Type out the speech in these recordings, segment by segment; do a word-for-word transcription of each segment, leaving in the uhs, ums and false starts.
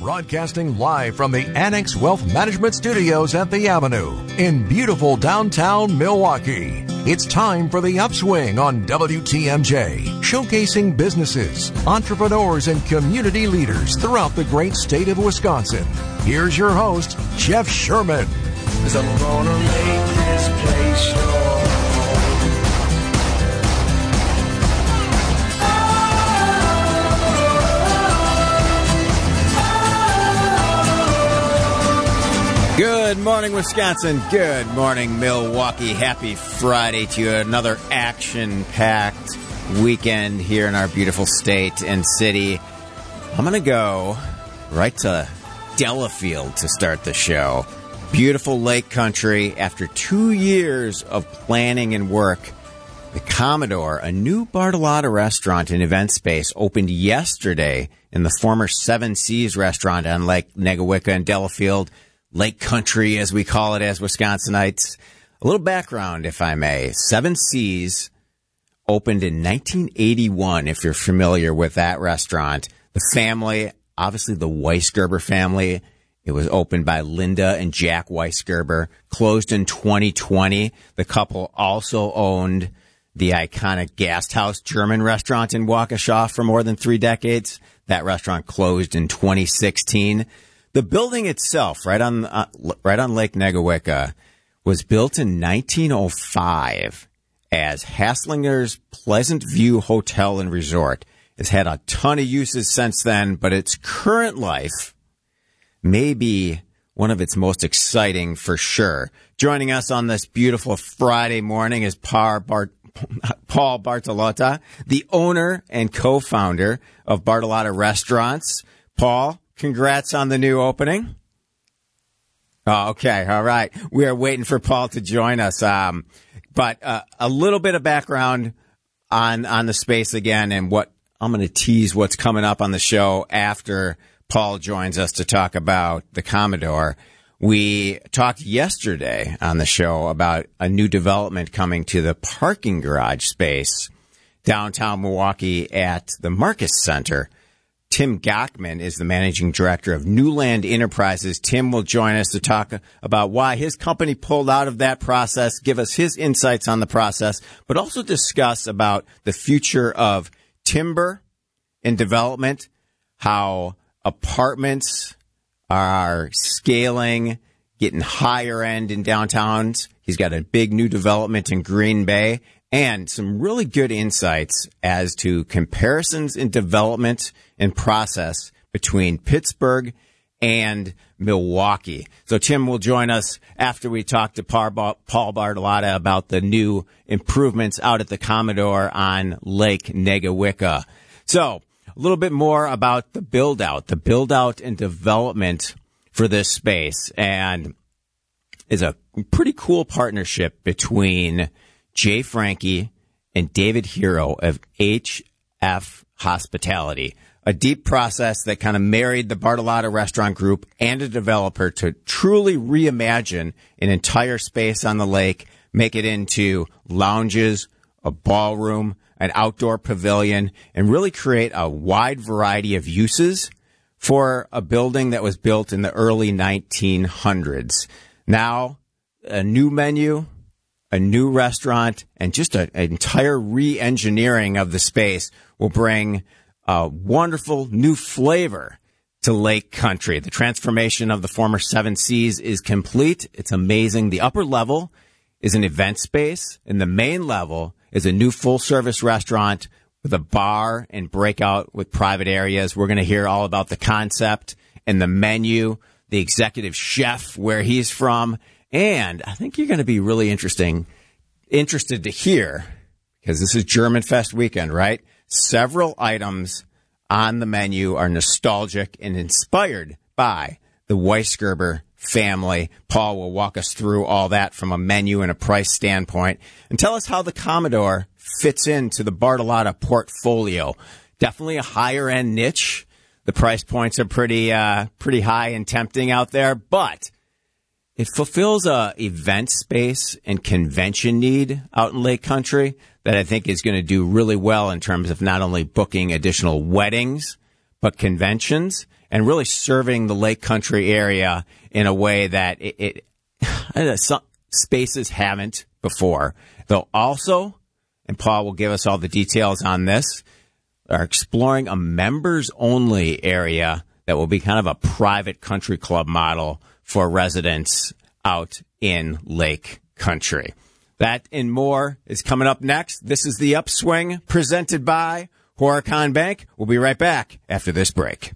Broadcasting live from the Annex Wealth Management Studios at the Avenue in beautiful downtown Milwaukee. It's time for The Upswing on W T M J, showcasing businesses, entrepreneurs, and community leaders throughout the great state of Wisconsin. Here's your host, Jeff Sherman. 'Cause I'm gonna make this place yours. Good morning, Wisconsin. Good morning, Milwaukee. Happy Friday to you. Another action-packed weekend here in our beautiful state and city. I'm going to go right to Delafield to start the show. Beautiful lake country. After two years of planning and work, the Commodore, a new Bartolotta restaurant and event space, opened yesterday in the former Seven Seas restaurant on Lake Negawicka in Delafield. Lake country, as we call it as Wisconsinites. A little background, if I may. Seven Seas opened in nineteen eighty-one, if you're familiar with that restaurant. The family, obviously the Weisgerber family, it was opened by Linda and Jack Weisgerber, closed in twenty twenty. The couple also owned the iconic Gasthaus German restaurant in Waukesha for more than three decades. That restaurant closed in twenty sixteen. The building itself, right on uh, right on Lake Negawicka, was built in nineteen oh five as Haslinger's Pleasant View Hotel and Resort. It's had a ton of uses since then, but its current life may be one of its most exciting for sure. Joining us on this beautiful Friday morning is Paul Bart- Paul Bartolotta, the owner and co-founder of Bartolotta Restaurants. Paul, congrats on the new opening. Oh, okay. All right. We are waiting for Paul to join us. Um, but uh, a little bit of background on, on the space again, and what I'm going to tease what's coming up on the show after Paul joins us to talk about the Commodore. We talked yesterday on the show about a new development coming to the parking garage space downtown Milwaukee at the Marcus Center. Tim Gachman is the managing director of Newland Enterprises. Tim will join us to talk about why his company pulled out of that process, give us his insights on the process, but also discuss about the future of timber and development, how apartments are scaling, getting higher end in downtowns. He's got a big new development in Green Bay, and some really good insights as to comparisons in development and process between Pittsburgh and Milwaukee. So Tim will join us after we talk to Paul Bartolotta about the new improvements out at the Commodore on Lake Negawicka. So a little bit more about the build-out, the build-out and development for this space, and is a pretty cool partnership between Jay Franke and David Hero of H F Hospitality, a deep process that kind of married the Bartolotta Restaurant Group and a developer to truly reimagine an entire space on the lake, make it into lounges, a ballroom, an outdoor pavilion, and really create a wide variety of uses for a building that was built in the early nineteen hundreds. Now, a new menu, a new restaurant, and just a, an entire re-engineering of the space will bring a wonderful new flavor to Lake Country. The transformation of the former Seven Seas is complete. It's amazing. The upper level is an event space, and the main level is a new full-service restaurant with a bar and breakout with private areas. We're going to hear all about the concept and the menu, the executive chef, where he's from, and I think you're going to be really interesting, interested to hear, because this is German Fest weekend, right? Several items on the menu are nostalgic and inspired by the Weisgerber family. Paul will walk us through all that from a menu and a price standpoint and tell us how the Commodore fits into the Bartolotta portfolio. Definitely a higher end niche. The price points are pretty, uh, pretty high and tempting out there, but it fulfills a event space and convention need out in Lake Country that I think is going to do really well in terms of not only booking additional weddings, but conventions and really serving the Lake Country area in a way that it, it some spaces haven't before. They'll also, and Paul will give us all the details on this, are exploring a members-only area that will be kind of a private country club model for residents out in Lake Country. That and more is coming up next. This is The Upswing, presented by Horicon Bank. We'll be right back after this break.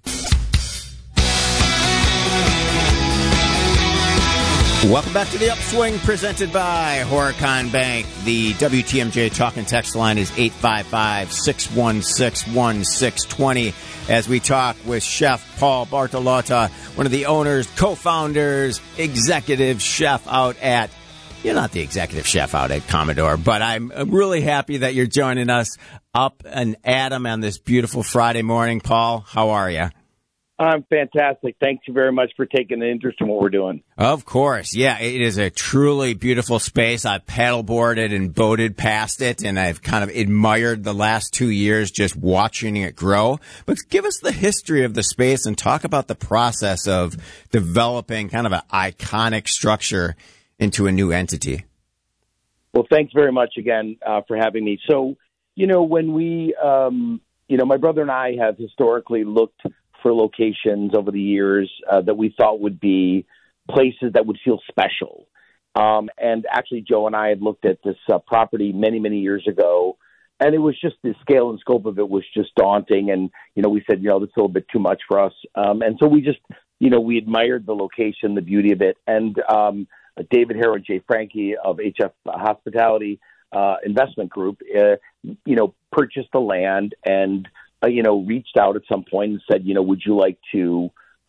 Welcome back to The Upswing, presented by Horicon Bank. The W T M J talk and text line is eight five five, six one six, one six two zero as we talk with Chef Paul Bartolotta, one of the owners, co-founders, executive chef out at, you're not the executive chef out at Commodore, but I'm really happy that you're joining us up and Adam on this beautiful Friday morning. Paul, how are you? I'm fantastic. Thank you very much for taking an interest in what we're doing. Of course. Yeah, it is a truly beautiful space. I've paddleboarded and boated past it, and I've kind of admired the last two years just watching it grow. But give us the history of the space and talk about the process of developing kind of an iconic structure into a new entity. Well, thanks very much again uh, for having me. So, you know, when we, um, you know, my brother and I have historically looked for locations over the years uh, that we thought would be places that would feel special. Um, and actually, Joe and I had looked at this uh, property many, many years ago, and it was just the scale and scope of it was just daunting. And, you know, we said, you know, that's a little bit too much for us. Um, and so we just, you know, we admired the location, the beauty of it. And um, David Harrow and Jay Frankie of H F Hospitality uh, Investment Group, uh, you know, purchased the land and Uh, you know, reached out at some point and said, you know, would you like to,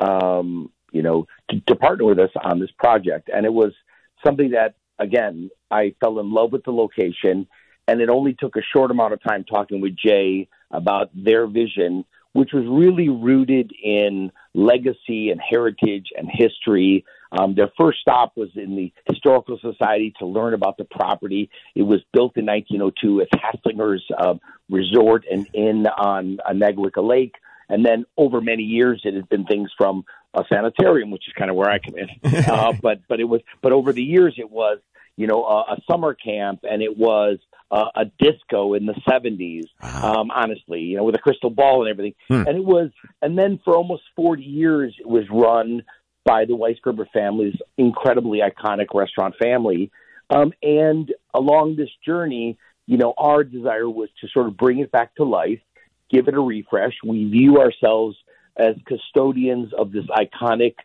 um, you know, to, to partner with us on this project? And it was something that, again, I fell in love with the location, and it only took a short amount of time talking with Jay about their vision, which was really rooted in legacy and heritage and history. Um, their first stop was in the Historical Society to learn about the property. It was built in nineteen oh two as Haslinger's uh, Resort and Inn on Neguica Lake. And then over many years, it has been things from a sanitarium, which is kind of where I come in. uh, but but it was but over the years, it was you know a, a summer camp, and it was uh, a disco in the seventies. Wow. Um, honestly, you know, with a crystal ball and everything. Hmm. And it was, and then for almost forty years, it was run by the Weisgerber family's incredibly iconic restaurant family. Um, and along this journey, you know, our desire was to sort of bring it back to life, give it a refresh. We view ourselves as custodians of this iconic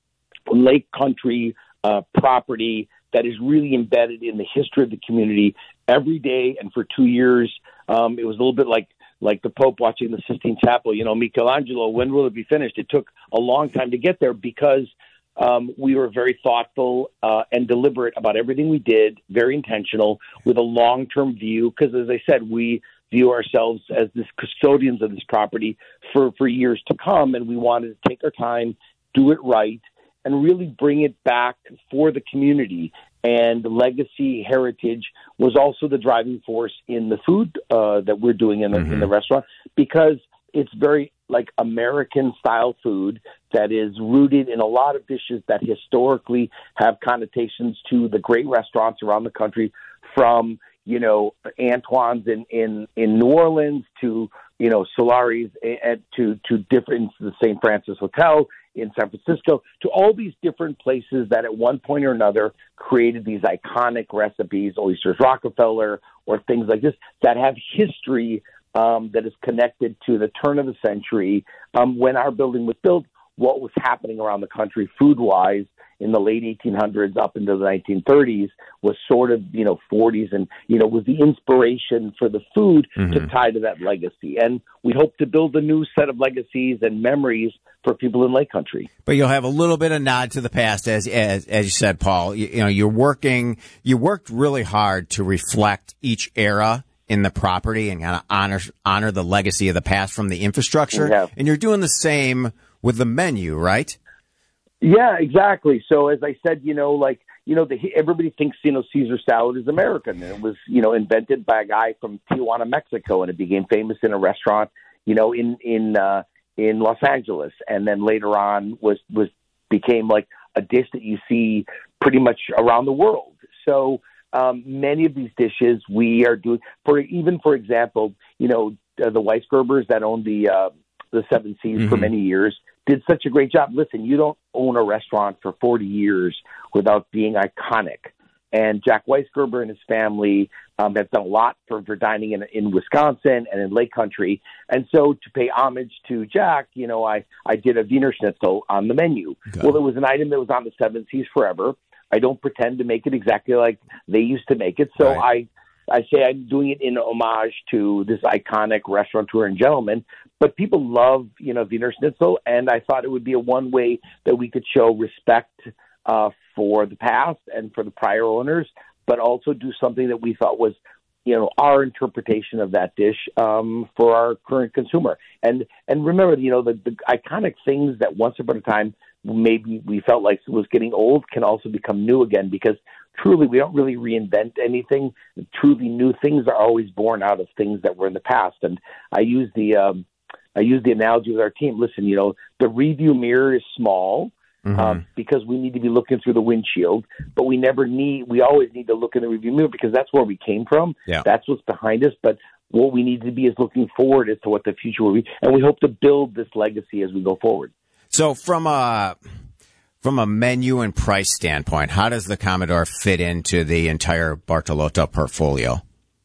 Lake Country uh, property that is really embedded in the history of the community every day. And for two years, um, it was a little bit like like the Pope watching the Sistine Chapel. You know, Michelangelo, when will it be finished? It took a long time to get there because um, we were very thoughtful uh, and deliberate about everything we did, very intentional, with a long-term view. Because, as I said, we view ourselves as this custodians of this property for, for years to come, and we wanted to take our time, do it right, and really bring it back for the community. And legacy heritage was also the driving force in the food uh, that we're doing in the, mm-hmm. in the restaurant, because it's very like American-style food that is rooted in a lot of dishes that historically have connotations to the great restaurants around the country, from, you know, Antoine's in, in, in New Orleans to, you know, Solari's and to, to different, the Saint Francis Hotel in San Francisco, to all these different places that at one point or another created these iconic recipes, Oysters Rockefeller or things like this, that have history um, that is connected to the turn of the century, um, when our building was built, what was happening around the country food-wise in the late eighteen hundreds up into the nineteen thirties was sort of, you know, forties, and, you know, was the inspiration for the food mm-hmm. to tie to that legacy. And we hope to build a new set of legacies and memories for people in Lake Country. But you'll have a little bit of nod to the past, as as, as you said, Paul. You, you know, you're working, you worked really hard to reflect each era in the property and kind of honor honor the legacy of the past from the infrastructure. Yeah. And you're doing the same with the menu, right? Yeah, exactly. So as I said, you know, like, you know, the, everybody thinks, you know, Caesar salad is American. And it was, you know, invented by a guy from Tijuana, Mexico, and it became famous in a restaurant, you know, in, in, uh, in Los Angeles, and then later on was was became like a dish that you see pretty much around the world. So um, many of these dishes we are doing for, even for example, you know, uh, the Weisgerbers that own the uh, the Seven Seas mm-hmm. for many years did such a great job. Listen, you don't own a restaurant for forty years without being iconic. And Jack Weisgerber and his family um, have done a lot for, for dining in, in Wisconsin and in Lake Country. And so to pay homage to Jack, you know, I, I did a Wiener Schnitzel on the menu. Okay. Well, it was an item that was on the Seven Seas forever. I don't pretend to make it exactly like they used to make it. So right. I, I say I'm doing it in homage to this iconic restaurateur and gentleman. But people love, you know, Wiener Schnitzel, and I thought it would be a one way that we could show respect uh, for the past and for the prior owners, but also do something that we thought was, you know, our interpretation of that dish um, for our current consumer. And and remember, you know, the, the iconic things that once upon a time maybe we felt like was getting old can also become new again, because truly we don't really reinvent anything. Truly new things are always born out of things that were in the past. And I use the um, I use the analogy with our team. Listen, you know, the review mirror is small. Mm-hmm. Um, because we need to be looking through the windshield, but we never need, we always need to look in the review mirror because that's where we came from. Yeah. That's what's behind us. But what we need to be is looking forward as to what the future will be. And we hope to build this legacy as we go forward. So from a, from a menu and price standpoint, how does the Commodore fit into the entire Bartolotta portfolio?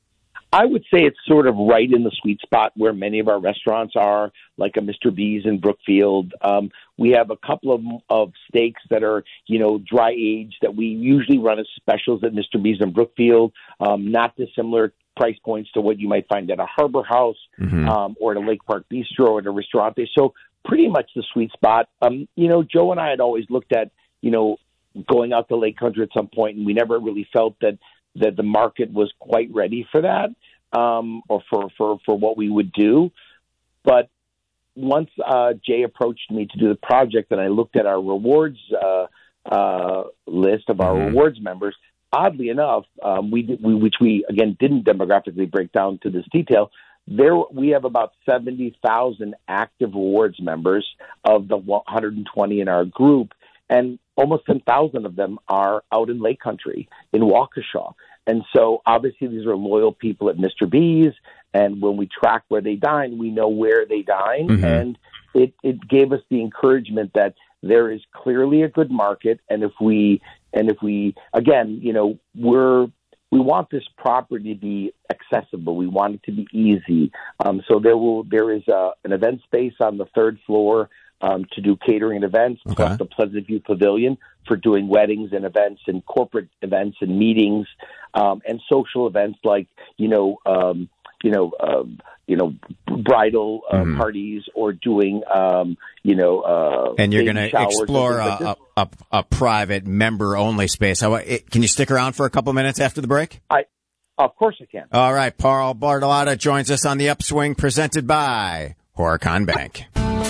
I would say it's sort of right in the sweet spot where many of our restaurants are, like a Mister B's in Brookfield. Um, we have a couple of, of steaks that are, you know, dry aged that we usually run as specials at Mister B's in Brookfield, um, not dissimilar price points to what you might find at a Harbor House mm-hmm. um, or at a Lake Park Bistro or at a Ristorante. So pretty much the sweet spot. Um, you know, Joe and I had always looked at, you know, going out to Lake Country at some point, and we never really felt that that the market was quite ready for that, um, or for, for, for what we would do. But once uh, Jay approached me to do the project, and I looked at our rewards uh, uh, list of our mm-hmm. rewards members, oddly enough, um, we, we which we, again, didn't demographically break down to this detail, there we have about seventy thousand active rewards members of the one hundred twenty in our group, and almost ten thousand of them are out in Lake Country, in Waukesha. And so, obviously, these are loyal people at Mister B's, and when we track where they dine, we know where they dine, mm-hmm. and it, it gave us the encouragement that there is clearly a good market, and if we, and if we, again, you know, we're, we want this property to be accessible. We want it to be easy. Um, so there will, there is a, an event space on the third floor Um, to do catering and events, okay. plus the Pleasant View Pavilion for doing weddings and events and corporate events and meetings, um, and social events like, you know, um, you know, um, you know, bridal uh, mm. parties, or doing, um, you know, uh, and you're going to explore a, like a, a, a private member-only space. How, it, can you stick around for a couple minutes after the break? I, of course I can. All right, Paul Bartolotta joins us on the Upswing, presented by Horicon Bank.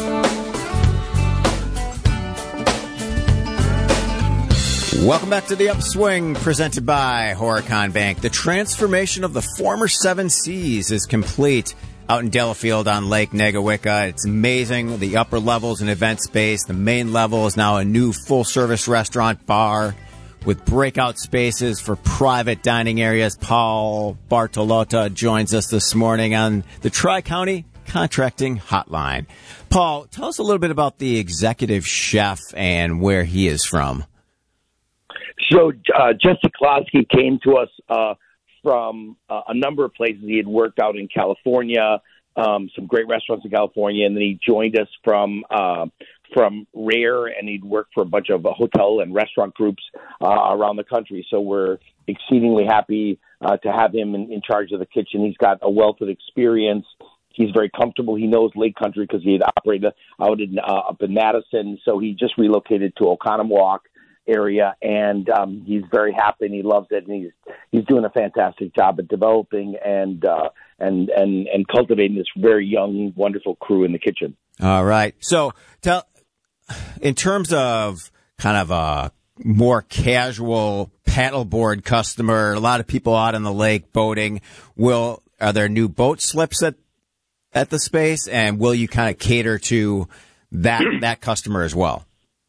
Welcome back to the Upswing, presented by Horicon Bank. The transformation of the former Seven Seas is complete out in Delafield on Lake Negawicka. It's amazing. The upper level is an event space. The main level is now a new full-service restaurant bar with breakout spaces for private dining areas. Paul Bartolotta joins us this morning on the Tri-County Contracting Hotline. Paul, tell us a little bit about the executive chef and where he is from. So uh, Jesse Klosky came to us uh, from uh, a number of places. He had worked out in California, um, some great restaurants in California, and then he joined us from uh, from Rare, and he'd worked for a bunch of uh, hotel and restaurant groups uh, around the country. So we're exceedingly happy uh, to have him in, in charge of the kitchen. He's got a wealth of experience. He's very comfortable. He knows Lake Country because he had operated out in, uh, up in Madison. So he just relocated to Oconomowoc area, and um, he's very happy and he loves it, and he's he's doing a fantastic job at developing and uh, and and and cultivating this very young, wonderful crew in the kitchen. All right. So, tell in terms of kind of a more casual paddleboard customer, a lot of people out on the lake boating. Will are there new boat slips at at the space, and will you kind of cater to that that customer as well?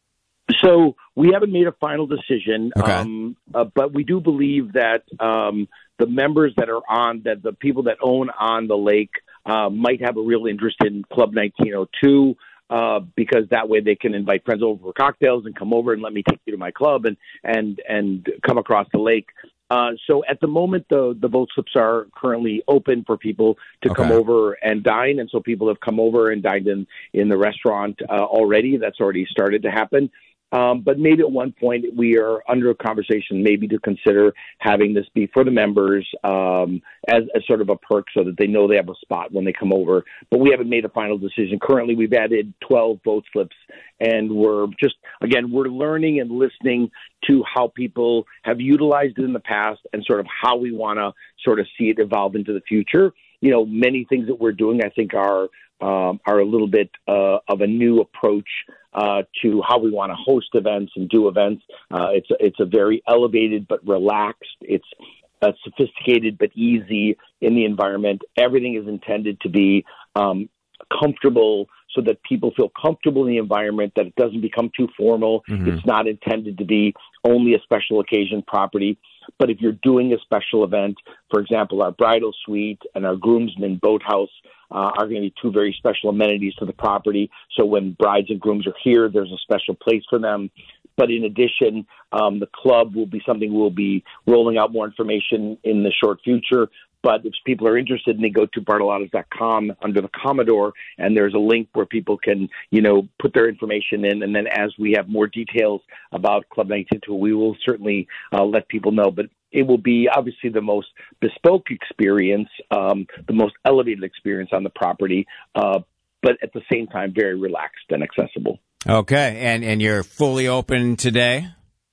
So we haven't made a final decision, okay. um, uh, but we do believe that um, the members that are on, that the people that own on the lake uh, might have a real interest in Club nineteen oh two, uh, because that way they can invite friends over for cocktails and come over and let me take you to my club and and and come across the lake. Uh, so at the moment, the, the boat slips are currently open for people to okay. come over and dine. And so people have come over and dined in, in the restaurant uh, already. That's already started to happen. Um, but maybe at one point we are under a conversation maybe to consider having this be for the members um, as, as sort of a perk so that they know they have a spot when they come over. But we haven't made a final decision. Currently, we've added twelve boat slips, and we're just, again, we're learning and listening to how people have utilized it in the past and sort of how we want to sort of see it evolve into the future. You know, many things that we're doing, I think, are um, are a little bit uh, of a new approach uh, to how we want to host events and do events. Uh, it's a, it's a very elevated but relaxed. It's uh, sophisticated but easy in the environment. Everything is intended to be um, comfortable so that people feel comfortable in the environment, that it doesn't become too formal. Mm-hmm. It's not intended to be only a special occasion property. But if you're doing a special event, for example, our bridal suite and our groomsmen boathouse uh, are going to be two very special amenities to the property. So when brides and grooms are here, there's a special place for them. But in addition, um, the club will be something we'll be rolling out more information in the short future. But if people are interested, and they go to bartolotta's dot com under the Commodore, and there's a link where people can, you know, put their information in. And then as we have more details about Club nineteen oh two, we will certainly uh, let people know. But it will be obviously the most bespoke experience, um, the most elevated experience on the property, uh, but at the same time, very relaxed and accessible. Okay. And, and you're fully open today?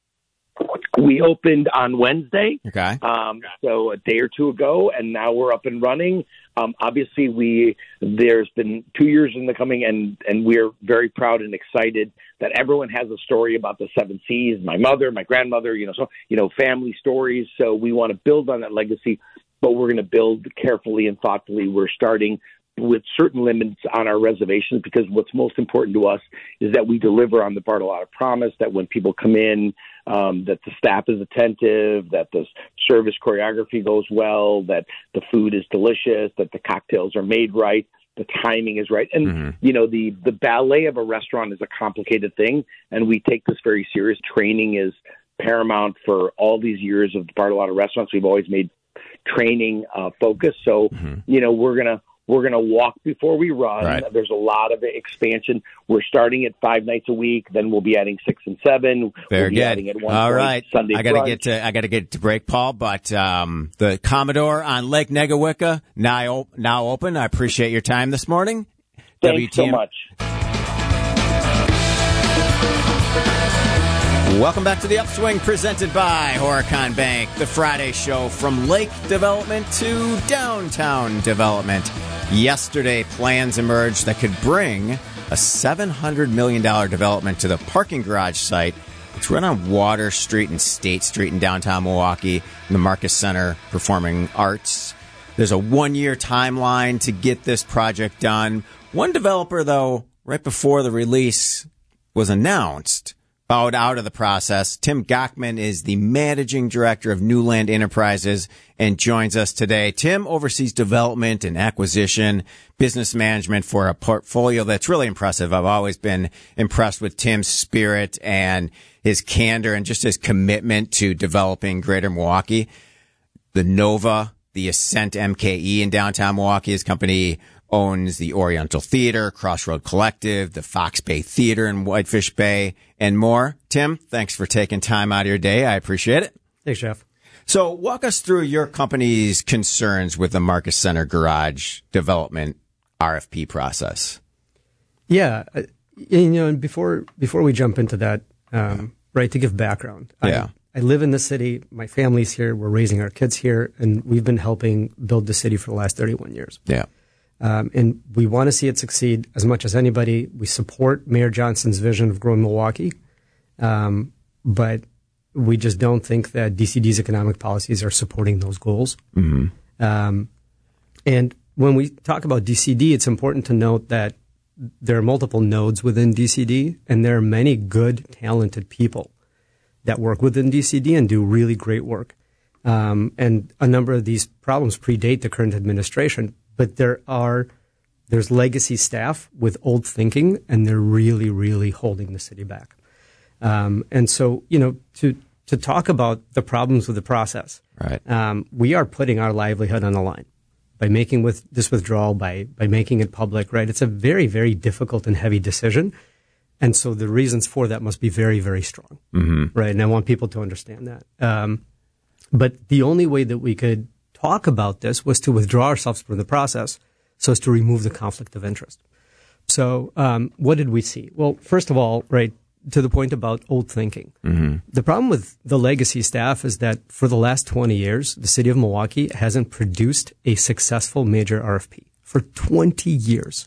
We opened on Wednesday, okay. um, so a day or two ago, and now we're up and running. Um, obviously, we there's been two years in the coming, and, and we're very proud and excited that everyone has a story about the Seven Seas. My mother, my grandmother, you know, so you know, family stories. So we want to build on that legacy, but we're going to build carefully and thoughtfully. We're starting with certain limits on our reservations, because what's most important to us is that we deliver on the Bartolotta promise, that when people come in, um, that the staff is attentive, that the service choreography goes well, that the food is delicious, that the cocktails are made right, the timing is right. And, mm-hmm. you know, the, the ballet of a restaurant is a complicated thing, and we take this very serious. Training is paramount for all these years of the Bartolotta restaurants. We've always made training uh, focus. So, mm-hmm. you know, we're going to, We're going to walk before we run. Right. There's a lot of expansion. We're starting at five nights a week. Then we'll be adding six and seven. Very we'll be good. Adding at one All point right. Sunday I got to brunch. get to I got to get to break, Paul. But um, the Commodore on Lake Negawicka now now open. I appreciate your time this morning. Thanks W T M- so much. Welcome back to the Upswing, presented by Horicon Bank, the Friday show from Lake Development to Downtown Development. Yesterday, plans emerged that could bring a seven hundred million dollars development to the parking garage site. It's right on Water Street and State Street in downtown Milwaukee, in the Marcus Center Performing Arts. There's a one-year timeline to get this project done. One developer, though, right before the release was announced, bowed out of the process. Tim Gockman is the managing director of Newland Enterprises and joins us today. Tim oversees development and acquisition, business management for a portfolio that's really impressive. I've always been impressed with Tim's spirit and his candor and just his commitment to developing Greater Milwaukee. The Nova, the Ascent M K E in downtown Milwaukee, his company owns the Oriental Theater, Crossroad Collective, the Fox Bay Theater in Whitefish Bay, and more. Tim, thanks for taking time out of your day. I appreciate it. Thanks, Jeff. So walk us through your company's concerns with the Marcus Center Garage development R F P process. Yeah. Uh, you know, and before, before we jump into that, um, right, to give background. Yeah. I, I live in the city. My family's here. We're raising our kids here, and we've been helping build the city for the last thirty-one years. Yeah. Um, and we want to see it succeed as much as anybody. We support Mayor Johnson's vision of growing Milwaukee, um, but we just don't think that D C D's economic policies are supporting those goals. Mm-hmm. Um, and when we talk about D C D, it's important to note that there are multiple nodes within D C D, and there are many good, talented people that work within D C D and do really great work. Um, and a number of these problems predate the current administration, but there are there's legacy staff with old thinking, and they're really, really holding the city back. Um, and so, you know, to to talk about the problems with the process, right? Um, we are putting our livelihood on the line by making with this withdrawal, by by making it public, right? It's a very, very difficult and heavy decision. And so the reasons for that must be very, very strong, mm-hmm. right? And I want people to understand that. Um, but the only way that we could talk about this was to withdraw ourselves from the process so as to remove the conflict of interest. So um, what did we see? Well, first of all, right, to the point about old thinking. Mm-hmm. The problem with the legacy staff is that for the last twenty years, the city of Milwaukee hasn't produced a successful major R F P for twenty years.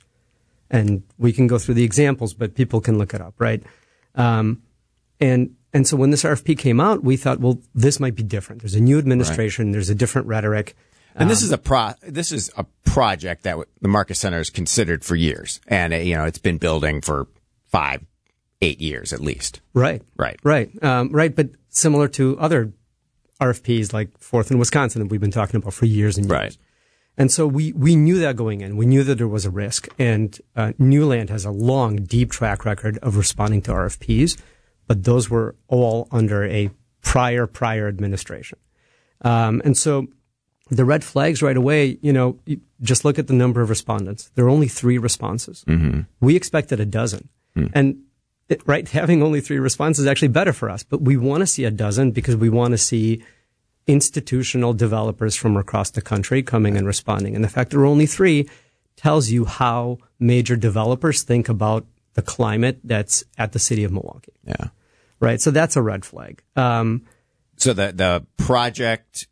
And we can go through the examples, but people can look it up, right? Um, and and so when this R F P came out, we thought, well, this might be different. There's a new administration. Right. There's a different rhetoric. And um, this is a pro. This is a project that w- the Marcus Center has considered for years, and uh, you know it's been building for five, eight years at least. Right. Right. Right. Um, right. But similar to other R F Ps like Fourth in Wisconsin that we've been talking about for years and years. Right. And so we, we knew that going in. We knew that there was a risk. And uh, Newland has a long, deep track record of responding to R F Ps, but those were all under a prior, prior administration. Um, and so the red flags right away, you know, just look at the number of respondents. There are only three responses. Mm-hmm. We expected a dozen. Mm. And, it, right, having only three responses is actually better for us. But we want to see a dozen because we want to see institutional developers from across the country coming and responding. And the fact there are only three tells you how major developers think about the climate that's at the city of Milwaukee. Yeah. Right. So that's a red flag. Um, so the, the project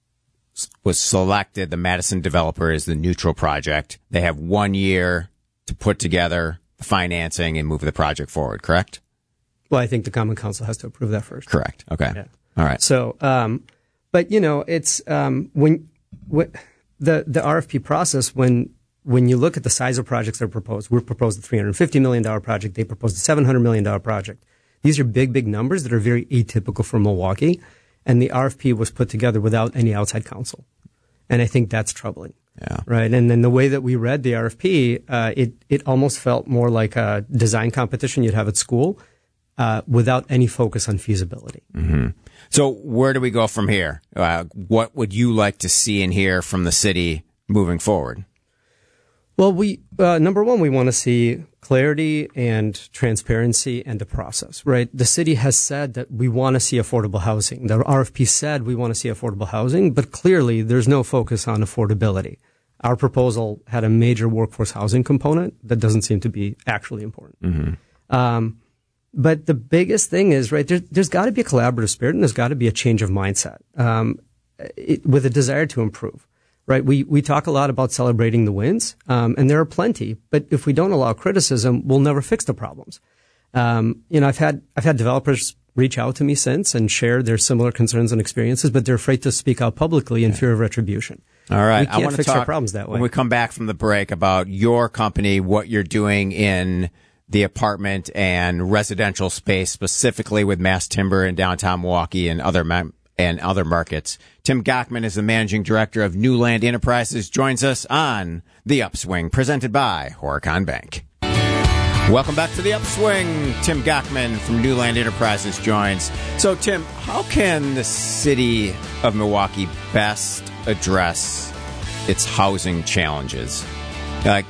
was selected. The Madison developer is the neutral project. They have one year to put together the financing and move the project forward, correct? Well, I think the Common Council has to approve that first. Correct. Okay. Yeah. All right. So, um, but you know, it's, um, when, when the, the R F P process, when, when you look at the size of projects that are proposed, we proposed a three hundred fifty million dollars project. They proposed a seven hundred million dollars project. These are big, big numbers that are very atypical for Milwaukee. And the R F P was put together without any outside counsel. And I think that's troubling. Yeah. Right. And then the way that we read the R F P, uh, it, it almost felt more like a design competition you'd have at school, uh, without any focus on feasibility. Mm-hmm. So where do we go from here? Uh, what would you like to see and hear from the city moving forward? Well, we, uh, number one, we want to see clarity and transparency and a process, right? The city has said that we want to see affordable housing. The R F P said we want to see affordable housing, but clearly there's no focus on affordability. Our proposal had a major workforce housing component that doesn't seem to be actually important. Mm-hmm. Um, but the biggest thing is, right, there, there's got to be a collaborative spirit and there's got to be a change of mindset, um, it, with a desire to improve. Right, we we talk a lot about celebrating the wins, um, and there are plenty. But if we don't allow criticism, we'll never fix the problems. Um, you know, I've had I've had developers reach out to me since and share their similar concerns and experiences, but they're afraid to speak out publicly in fear of retribution. All right, we can't I want to fix talk our problems that way. When we come back from the break about your company, what you're doing in the apartment and residential space, specifically with Mass Timber in downtown Milwaukee and other ma- and other markets. Tim Gockman is the managing director of Newland Enterprises, joins us on The Upswing, presented by Horicon Bank. Welcome back to The Upswing. Tim Gockman from Newland Enterprises joins. So, Tim, how can the city of Milwaukee best address its housing challenges? Like,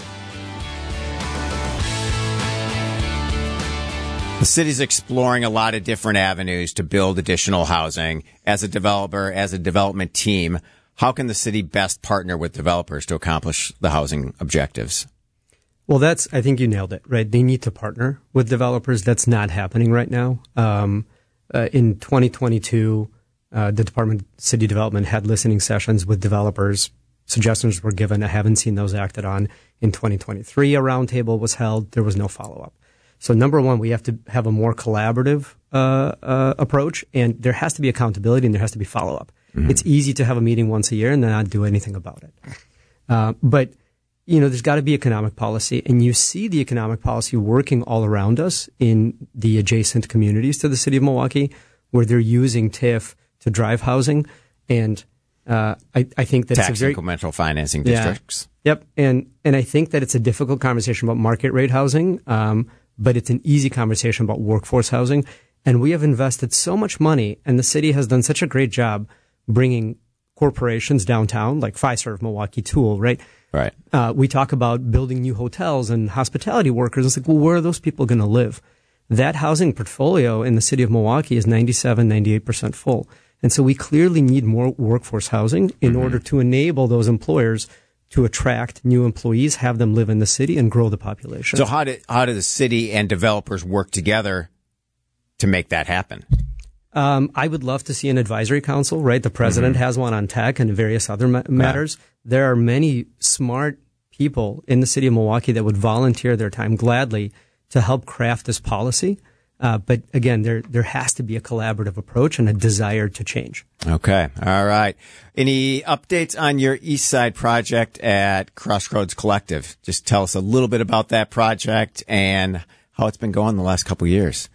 the city's exploring a lot of different avenues to build additional housing. As a developer, as a development team, how can the city best partner with developers to accomplish the housing objectives? Well, that's, I think you nailed it, right? They need to partner with developers. That's not happening right now. Um, uh, in twenty twenty-two, uh, the Department of City Development had listening sessions with developers. Suggestions were given. I haven't seen those acted on. In twenty twenty-three, a roundtable was held. There was no follow-up. So number one, we have to have a more collaborative uh, uh, approach, and there has to be accountability and there has to be follow-up. Mm-hmm. It's easy to have a meeting once a year and then not do anything about it. Uh, but, you know, there's got to be economic policy, and you see the economic policy working all around us in the adjacent communities to the city of Milwaukee, where they're using T I F to drive housing. And uh, I, I think that tax it's a very incremental financing districts. Yeah. Yep, and and I think that it's a difficult conversation about market rate housing, um, but it's an easy conversation about workforce housing. And we have invested so much money, and the city has done such a great job bringing corporations downtown, like Fiserv, Milwaukee Tool, right? Right. Uh, we talk about building new hotels and hospitality workers. It's like, well, where are those people going to live? That housing portfolio in the city of Milwaukee is ninety-seven, ninety-eight percent full. And so we clearly need more workforce housing in mm-hmm. order to enable those employers to attract new employees, have them live in the city, and grow the population. So how do, how do the city and developers work together to make that happen? Um, I would love to see an advisory council, right? The president mm-hmm. has one on tech and various other ma- matters. Yeah. There are many smart people in the city of Milwaukee that would volunteer their time gladly to help craft this policy. Uh, but again, there there has to be a collaborative approach and a desire to change. Okay. All right. Any updates on your East Side project at Crossroads Collective? Just tell us a little bit about that project and how it's been going the last couple of years.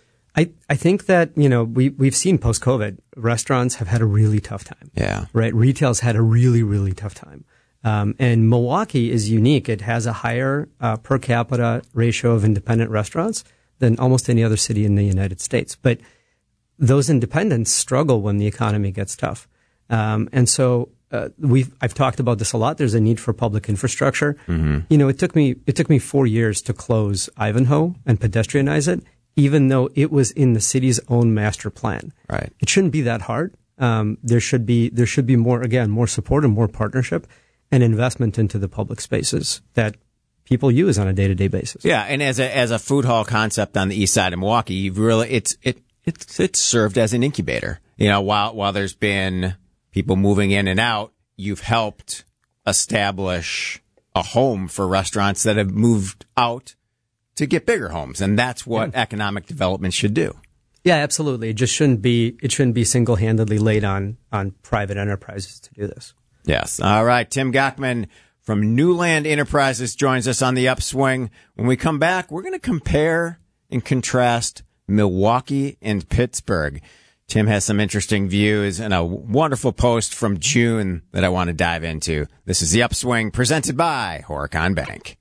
I, I think that, you know, we, we've seen post-COVID, restaurants have had a really tough time. Yeah. Right? Retail's had a really, really tough time. Um, and Milwaukee is unique. It has a higher uh, per capita ratio of independent restaurants than almost any other city in the United States. But those independents struggle when the economy gets tough. Um, and so uh, we've I've talked about this a lot. There's a need for public infrastructure. Mm-hmm. You know, it took me it took me four years to close Ivanhoe and pedestrianize it, even though it was in the city's own master plan. Right. It shouldn't be that hard. Um, there should be there should be more again more support and more partnership and investment into the public spaces that people use on a day-to-day basis. Yeah, and as a as a food hall concept on the east side of Milwaukee, you've really it's it it's it's served as an incubator. You know, while while there's been people moving in and out, you've helped establish a home for restaurants that have moved out to get bigger homes, and that's what yeah. economic development should do. Yeah, absolutely. It just shouldn't be it shouldn't be single-handedly laid on on private enterprises to do this. Yes. All right, Tim Gochman from Newland Enterprises joins us on the Upswing. When we come back, we're going to compare and contrast Milwaukee and Pittsburgh. Tim has some interesting views and a wonderful post from June that I want to dive into. This is the Upswing presented by Horicon Bank.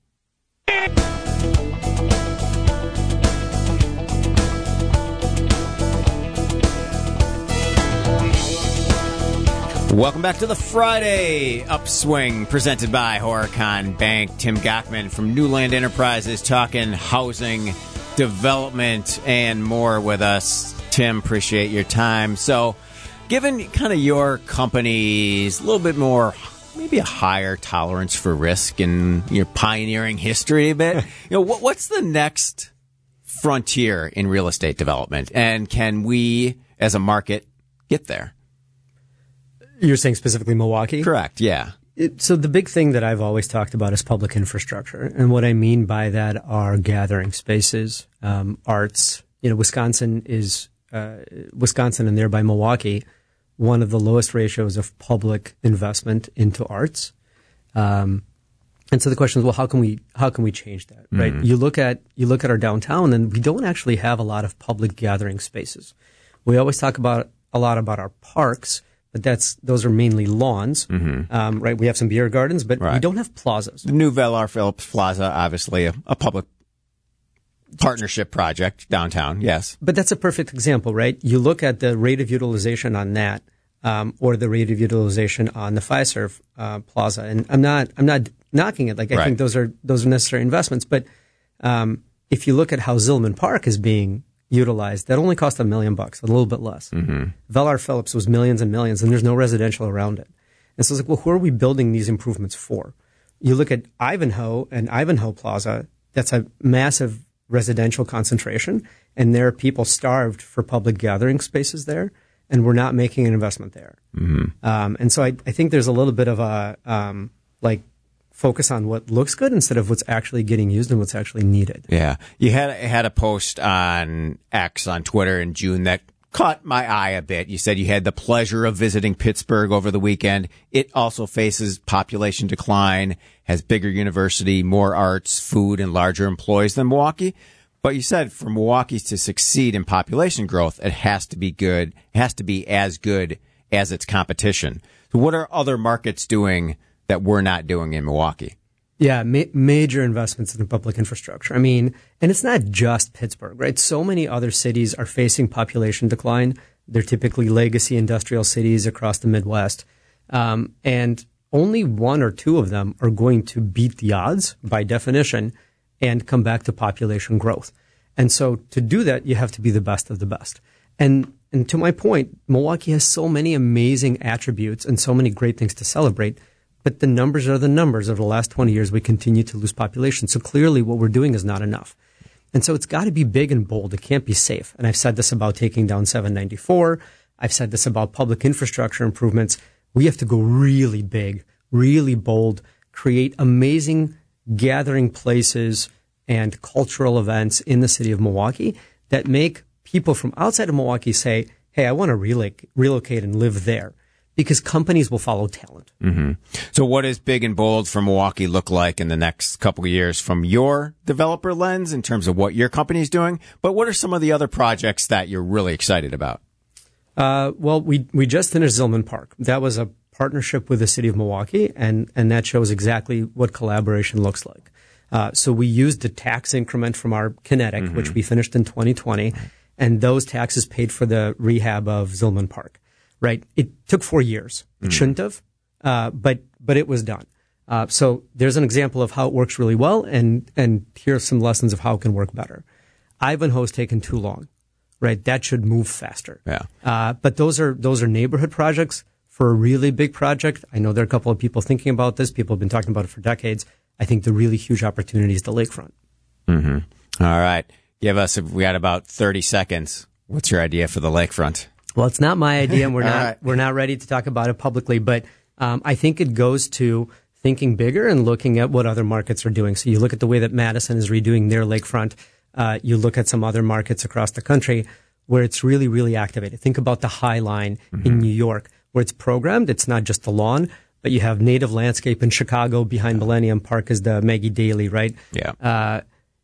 Welcome back to the Friday Upswing presented by Horicon Bank. Tim Gochman from Newland Enterprises talking housing, development, and more with us. Tim, appreciate your time. So, given kind of your company's a little bit more, maybe a higher tolerance for risk and your pioneering history a bit, you know, what, what's the next frontier in real estate development? And can we, as a market, get there? You're saying specifically Milwaukee? Correct, yeah. It, so the big thing that I've always talked about is public infrastructure. And what I mean by that are gathering spaces, um, arts. You know, Wisconsin is, uh, Wisconsin and thereby Milwaukee, one of the lowest ratios of public investment into arts. Um, and so the question is, well, how can we, how can we change that, right? Mm-hmm. You look at, you look at our downtown and we don't actually have a lot of public gathering spaces. We always talk about a lot about our parks. But that's those are mainly lawns, mm-hmm. um, right? We have some beer gardens, but right. we don't have plazas. The new Velar Phillips Plaza, obviously a, a public partnership project downtown, yes. But that's a perfect example, right? You look at the rate of utilization on that, um, or the rate of utilization on the Fiserv uh, Plaza, and I'm not I'm not knocking it. Like I right. think those are those are necessary investments. But um, if you look at how Zillman Park is being utilized, that only cost a million bucks, a little bit less. Mm-hmm. Velar Phillips was millions and millions, and there's no residential around it. And so it's like, well, who are we building these improvements for? You look at Ivanhoe and Ivanhoe Plaza, that's a massive residential concentration, and there are people starved for public gathering spaces there, and we're not making an investment there. Mm-hmm. Um, and so I, I think there's a little bit of a, um, like, focus on what looks good instead of what's actually getting used and what's actually needed. Yeah. You had had a post on X on Twitter in June that caught my eye a bit. You said you had the pleasure of visiting Pittsburgh over the weekend. It also faces population decline, has bigger university, more arts, food, and larger employees than Milwaukee. But you said for Milwaukee to succeed in population growth, it has to be good. It has to be as good as its competition. So what are other markets doing that we're not doing in Milwaukee? Yeah, ma- major investments in public infrastructure. I mean, and it's not just Pittsburgh, right? So many other cities are facing population decline. They're typically legacy industrial cities across the Midwest. Um, and only one or two of them are going to beat the odds by definition and come back to population growth. And so to do that, you have to be the best of the best. And, and to my point, Milwaukee has so many amazing attributes and so many great things to celebrate. But the numbers are the numbers. Over the last twenty years, we continue to lose population. So clearly what we're doing is not enough. And so it's got to be big and bold. It can't be safe. And I've said this about taking down seven ninety-four. I've said this about public infrastructure improvements. We have to go really big, really bold, create amazing gathering places and cultural events in the city of Milwaukee that make people from outside of Milwaukee say, hey, I want to relocate, relocate and live there. Because companies will follow talent. Mm-hmm. So what does big and bold for Milwaukee look like in the next couple of years from your developer lens in terms of what your company is doing? But what are some of the other projects that you're really excited about? Uh, well, we we just finished Zillman Park. That was a partnership with the city of Milwaukee, and, and that shows exactly what collaboration looks like. Uh, so we used a tax increment from our Kinetic, mm-hmm. which we finished in twenty twenty, and those taxes paid for the rehab of Zillman Park. Right. It took four years. It mm. shouldn't have, uh, but, but it was done. Uh, so there's an example of how it works really well. And, and here are some lessons of how it can work better. Ivanhoe's taken too long, right? That should move faster. Yeah. Uh, but those are, those are neighborhood projects. For a really big project, I know there are a couple of people thinking about this. People have been talking about it for decades. I think the really huge opportunity is the lakefront. Mm-hmm. All right. Give us, we got about thirty seconds. What's your idea for the lakefront? Well, it's not my idea, and we're not right. we're not ready to talk about it publicly. But um, I think it goes to thinking bigger and looking at what other markets are doing. So you look at the way that Madison is redoing their lakefront. Uh, you look at some other markets across the country where it's really, really activated. Think about the High Line mm-hmm. in New York, where it's programmed. It's not just the lawn, but you have native landscape in Chicago. Behind Millennium Park is the Maggie Daley, right? Yeah. Uh,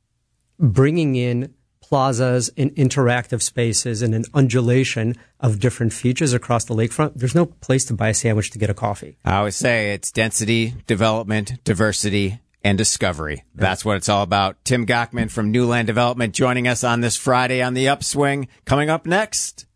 bringing in plazas and interactive spaces and an undulation of different features across the lakefront. There's no place to buy a sandwich to get a coffee. I always say it's density, development, diversity, and discovery. That's what it's all about. Tim Gockman from Newland Development joining us on this Friday on The Upswing. Coming up next,